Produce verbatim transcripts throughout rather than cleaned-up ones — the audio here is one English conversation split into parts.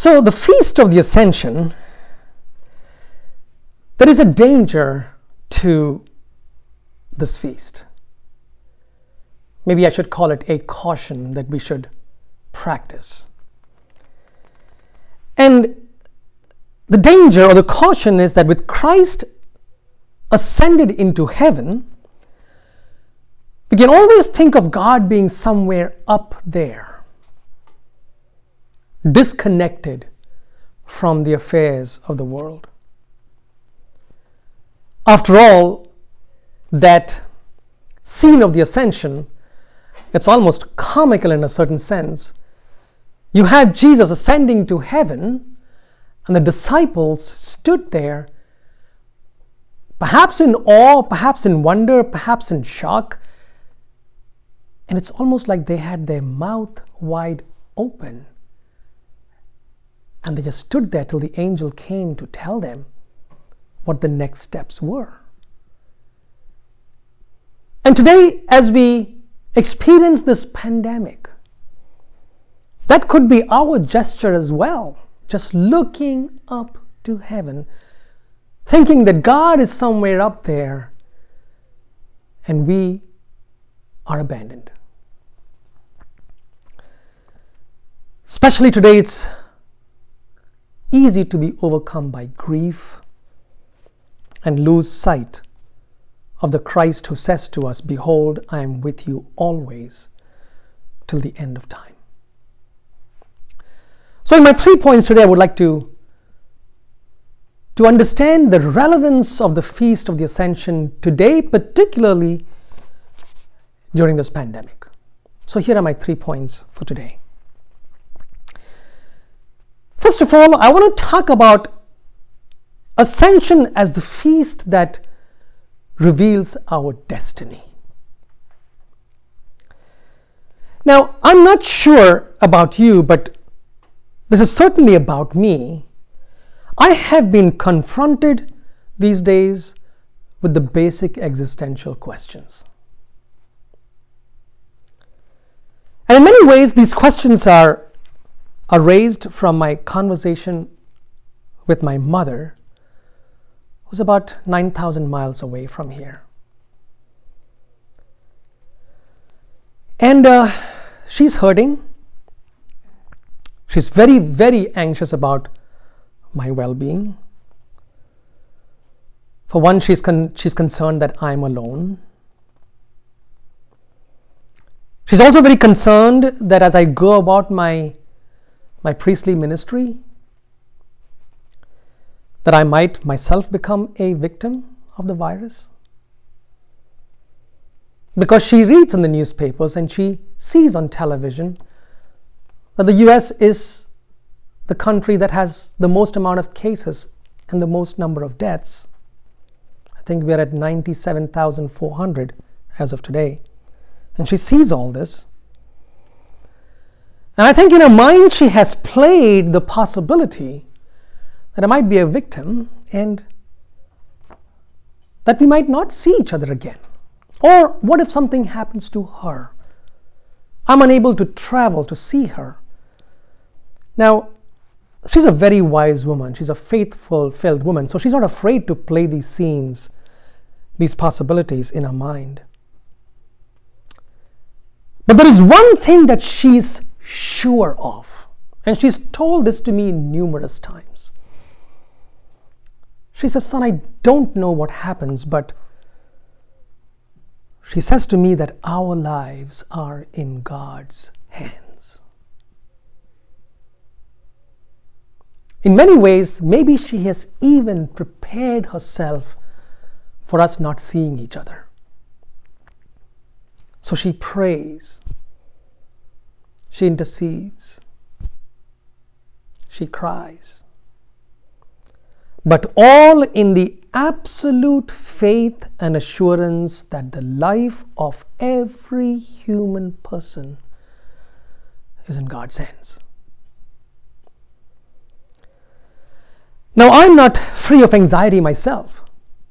So the Feast of the Ascension, there is a danger to this feast. Maybe I should call it a caution that we should practice. And the danger or the caution is that with Christ ascended into heaven, we can always think of God being somewhere up there, disconnected from the affairs of the world. After all, that scene of the ascension, it's almost comical in a certain sense. You have Jesus ascending to heaven, and the disciples stood there, perhaps in awe, perhaps in wonder, perhaps in shock. And it's almost like they had their mouth wide open. And they just stood there till the angel came to tell them what the next steps were. And today, as we experience this pandemic, that could be our gesture as well. Just looking up to heaven, thinking that God is somewhere up there and we are abandoned. Especially today, it's easy to be overcome by grief and lose sight of the Christ who says to us, "Behold, I am with you always till the end of time." So in my three points today, I would like to, to understand the relevance of the Feast of the Ascension today, particularly during this pandemic. So here are my three points for today. First of all, I want to talk about Ascension as the feast that reveals our destiny. Now, I'm not sure about you, but this is certainly about me. I have been confronted these days with the basic existential questions. And in many ways, these questions are, are raised from my conversation with my mother, who's about nine thousand miles away from here. And uh, she's hurting. She's very, very anxious about my well-being. For one, she's con- she's concerned that I'm alone. She's also very concerned that as I go about my, my priestly ministry, that I might myself become a victim of the virus. Because she reads in the newspapers and she sees on television that the U S is the country that has the most amount of cases and the most number of deaths. I think we're at ninety-seven thousand four hundred as of today. And she sees all this. And I think in her mind she has played the possibility that I might be a victim and that we might not see each other again. Or what if something happens to her? I'm unable to travel to see her. Now, she's a very wise woman. She's a faithful, filled woman. So she's not afraid to play these scenes, these possibilities in her mind. But there is one thing that she's sure of. And she's told this to me numerous times. She says, "Son, I don't know what happens, but she says to me that our lives are in God's hands." In many ways, maybe she has even prepared herself for us not seeing each other. So she prays, she intercedes, she cries. But all in the absolute faith and assurance that the life of every human person is in God's hands. Now, I'm not free of anxiety myself.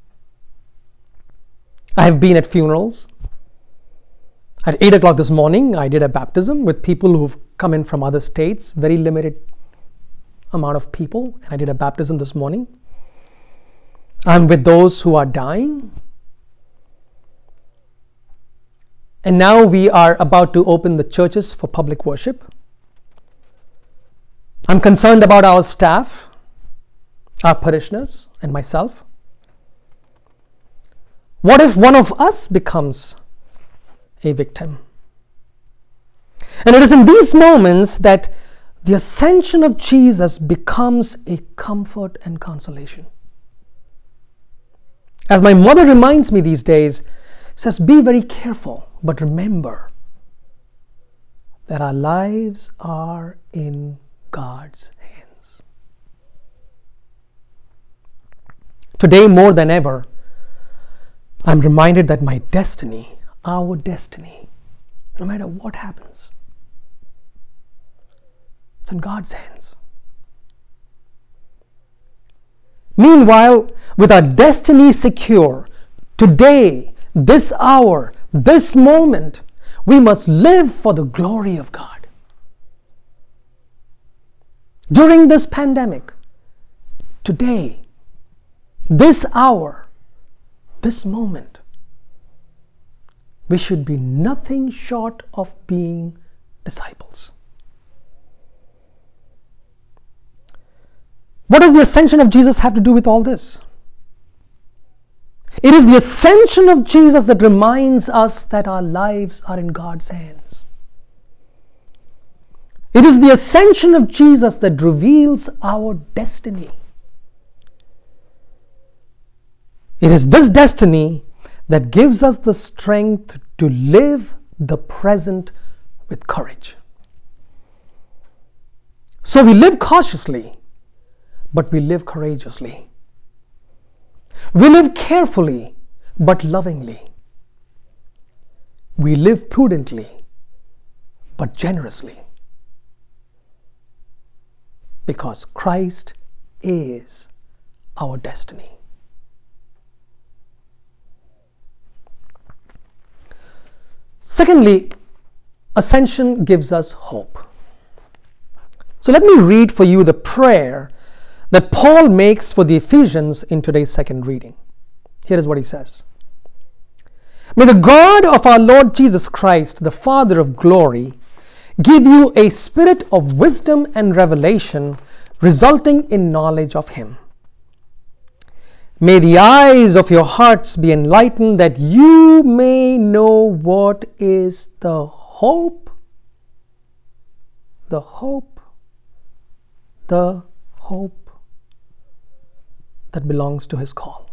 I have been at funerals. At eight o'clock this morning, I did a baptism with people who've come in from other states, very limited amount of people, and I did a baptism this morning. I'm with those who are dying. And now we are about to open the churches for public worship. I'm concerned about our staff, our parishioners, and myself. What if one of us becomes a victim? And it is in these moments that the ascension of Jesus becomes a comfort and consolation. As my mother reminds me these days, says, be very careful, but remember that our lives are in God's hands. Today, more than ever, I'm reminded that my destiny, our destiny, no matter what happens, it's in God's hands. Meanwhile, with our destiny secure, today, this hour, this moment, we must live for the glory of God. During this pandemic, today, this hour, this moment, we should be nothing short of being disciples. What does the ascension of Jesus have to do with all this? It is the ascension of Jesus that reminds us that our lives are in God's hands. It is the ascension of Jesus that reveals our destiny. It is this destiny that gives us the strength to live the present with courage. So we live cautiously, but we live courageously. We live carefully, but lovingly. We live prudently, but generously. Because Christ is our destiny. Secondly, ascension gives us hope. So let me read for you the prayer that Paul makes for the Ephesians in today's second reading. Here is what he says. May the God of our Lord Jesus Christ, the Father of glory, give you a spirit of wisdom and revelation resulting in knowledge of Him. May the eyes of your hearts be enlightened that you may know what is the hope, the hope, the hope that belongs to His call.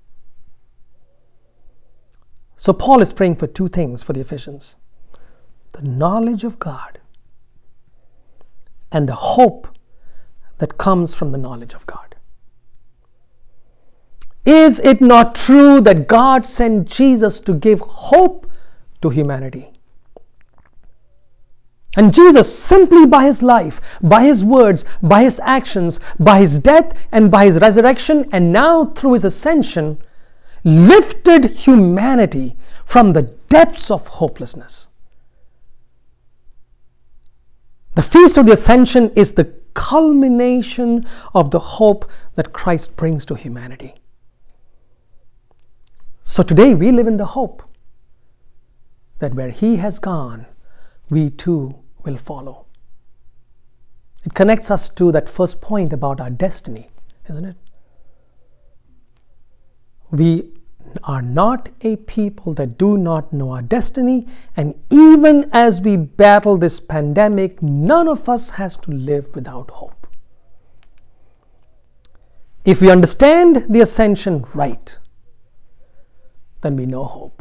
So Paul is praying for two things for the Ephesians: the knowledge of God and the hope that comes from the knowledge of God. Is it not true that God sent Jesus to give hope to humanity? And Jesus, simply by His life, by His words, by His actions, by His death and by His resurrection, and now through His ascension, lifted humanity from the depths of hopelessness. The Feast of the Ascension is the culmination of the hope that Christ brings to humanity. So today we live in the hope that where He has gone, we too will follow. It connects us to that first point about our destiny, isn't it? We are not a people that do not know our destiny, and even as we battle this pandemic, none of us has to live without hope. If we understand the ascension right, then we know hope.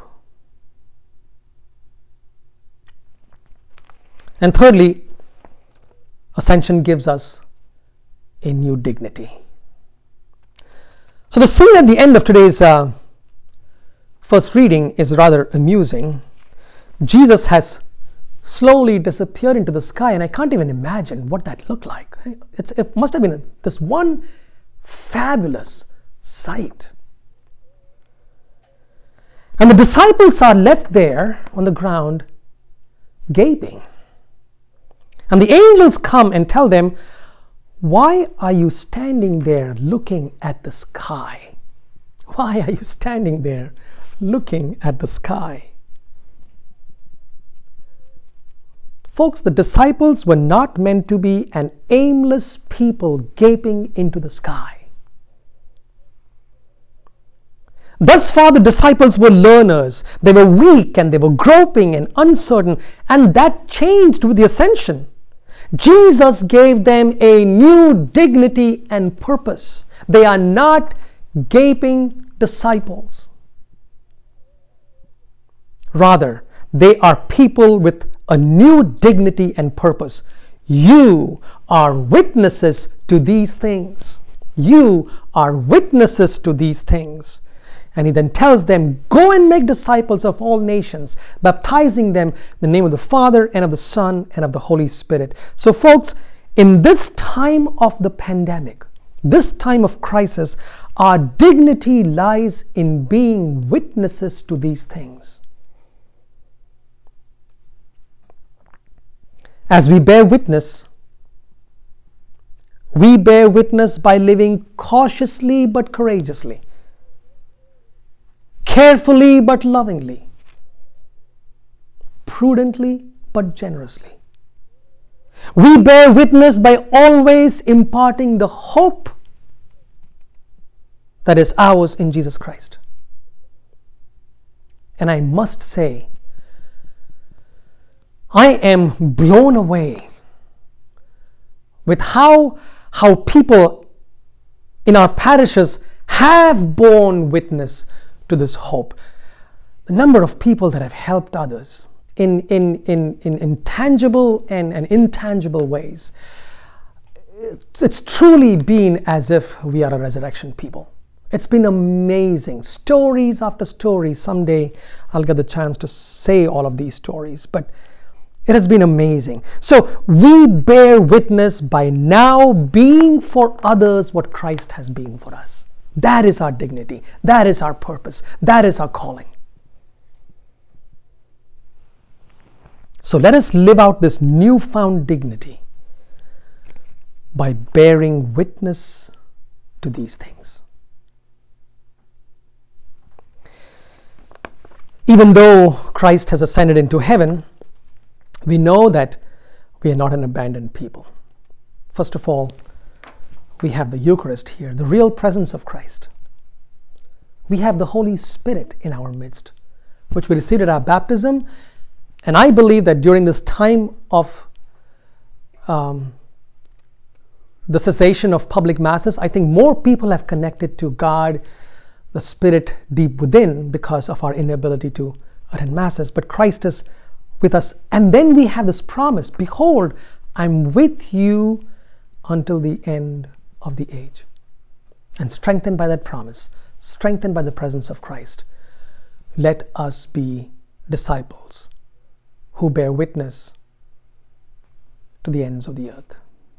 And thirdly, ascension gives us a new dignity. So the scene at the end of today's uh, first reading is rather amusing. Jesus has slowly disappeared into the sky, and I can't even imagine what that looked like. It's, it must have been this one fabulous sight. And the disciples are left there on the ground gaping. And the angels come and tell them, Why are you standing there looking at the sky? Why are you standing there looking at the sky? Folks, the disciples were not meant to be an aimless people gaping into the sky. Thus far, the disciples were learners. They were weak and they were groping and uncertain, and that changed with the ascension. Jesus gave them a new dignity and purpose. They are not gaping disciples. Rather, they are people with a new dignity and purpose. You are witnesses to these things. You are witnesses to these things. And he then tells them, go and make disciples of all nations, baptizing them in the name of the Father and of the Son and of the Holy Spirit. So folks, in this time of the pandemic, this time of crisis, our dignity lies in being witnesses to these things. As we bear witness, we bear witness by living cautiously but courageously, carefully but lovingly, prudently but generously. We bear witness by always imparting the hope that is ours in Jesus Christ. And I must say, I am blown away with how, how people in our parishes have borne witness to this hope. The number of people that have helped others in, in, in, in, in tangible and, and intangible ways. It's, it's truly been as if we are a resurrection people. It's been amazing. Stories after stories. Someday I'll get the chance to say all of these stories, but it has been amazing. So we bear witness by now being for others what Christ has been for us. That is our dignity. That is our purpose. That is our calling. So let us live out this newfound dignity by bearing witness to these things. Even though Christ has ascended into heaven, we know that we are not an abandoned people. First of all, we have the Eucharist here, the real presence of Christ. We have the Holy Spirit in our midst, which we received at our baptism. And I believe that during this time of um, the cessation of public masses, I think more people have connected to God, the Spirit deep within, because of our inability to attend masses. But Christ is with us. And then we have this promise, behold, I'm with you until the end of the age. And strengthened by that promise, strengthened by the presence of Christ, let us be disciples who bear witness to the ends of the earth.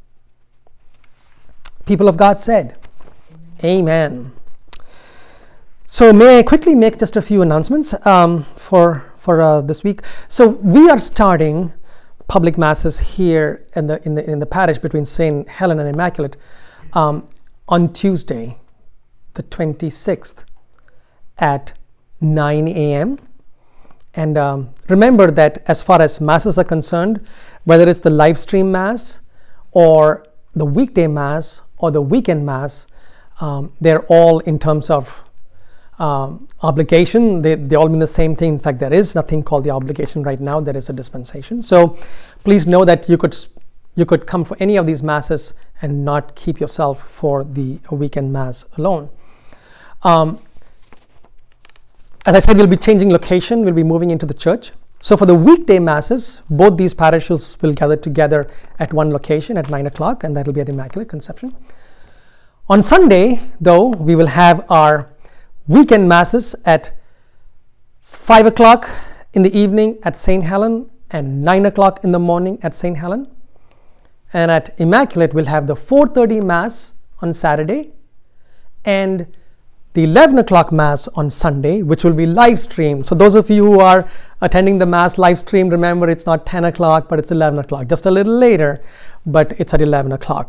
People of God said, Amen. So may I quickly make just a few announcements um, for for uh, this week. So we are starting public masses here in the in the in the parish between Saint Helen and Immaculate um, on Tuesday, the twenty-sixth, at nine a.m. And um, remember that as far as masses are concerned, whether it's the live stream mass or the weekday mass or the weekend mass, um, they're all in terms of um, obligation. They, they all mean the same thing. In fact, there is nothing called the obligation right now. There is a dispensation. So please know that you could you could come for any of these masses and not keep yourself for the weekend mass alone. Um, As I said, we'll be changing location. We'll be moving into the church. So for the weekday masses, both these parishes will gather together at one location at nine o'clock, and that will be at Immaculate Conception. On Sunday, though, we will have our weekend masses at five o'clock in the evening at Saint Helen and nine o'clock in the morning at Saint Helen. And at Immaculate, we'll have the four thirty Mass on Saturday and the eleven o'clock Mass on Sunday, which will be live streamed. So those of you who are attending the Mass live stream, remember it's not ten o'clock, but it's eleven o'clock, just a little later, but it's at eleven o'clock.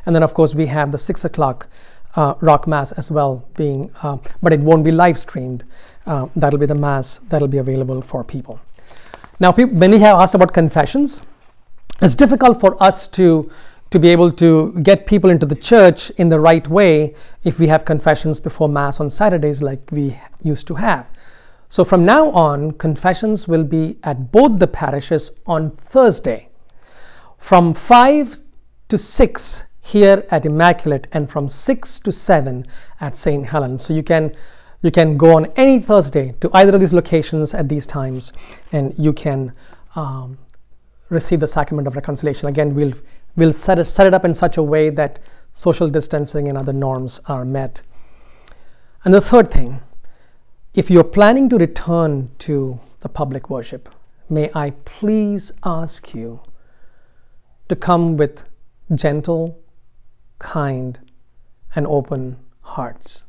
And then, of course, we have the six o'clock uh, rock mass as well being, uh, but it won't be live streamed. Uh, that'll be the mass that'll be available for people. Now, people, many have asked about confessions. It's difficult for us to to be able to get people into the church in the right way if we have confessions before Mass on Saturdays like we used to have. So from now on, confessions will be at both the parishes on Thursday from five to six here at Immaculate, and from six to seven at Saint Helens. So you can you can go on any Thursday to either of these locations at these times, and you can um, receive the sacrament of reconciliation. Again, we'll we'll set it set it up in such a way that social distancing and other norms are met. And the third thing, if you're planning to return to the public worship, may I please ask you to come with gentle, kind, and open hearts.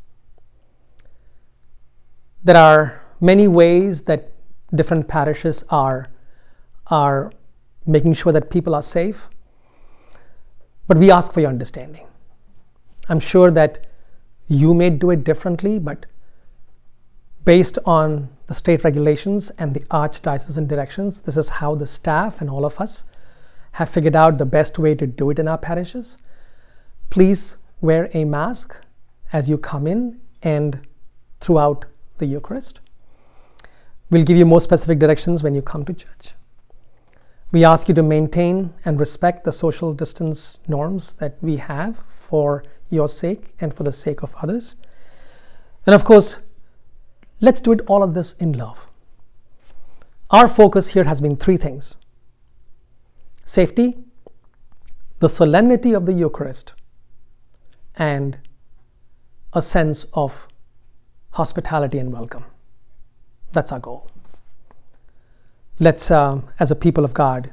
There are many ways that different parishes are, are making sure that people are safe, but we ask for your understanding. I'm sure that you may do it differently, but based on the state regulations and the archdiocesan directions, this is how the staff and all of us have figured out the best way to do it in our parishes. Please wear a mask as you come in and throughout the Eucharist. We'll give you more specific directions when you come to church. We ask you to maintain and respect the social distance norms that we have for your sake and for the sake of others. And of course, let's do it all of this in love. Our focus here has been three things: safety, the solemnity of the Eucharist, and a sense of hospitality and welcome. That's our goal. Let's, uh, as a people of God,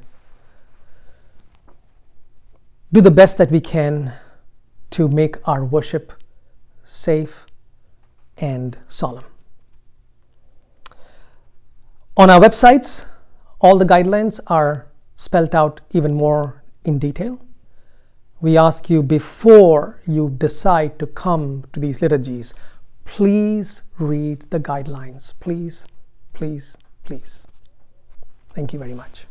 do the best that we can to make our worship safe and solemn. On our websites, all the guidelines are spelled out even more in detail. We ask you, before you decide to come to these liturgies, please read the guidelines. Please, please, please. Thank you very much.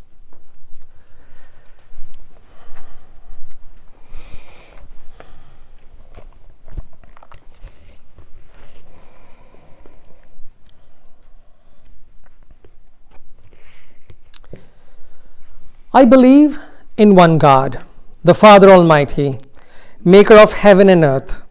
I believe in one God, the Father Almighty, maker of heaven and earth,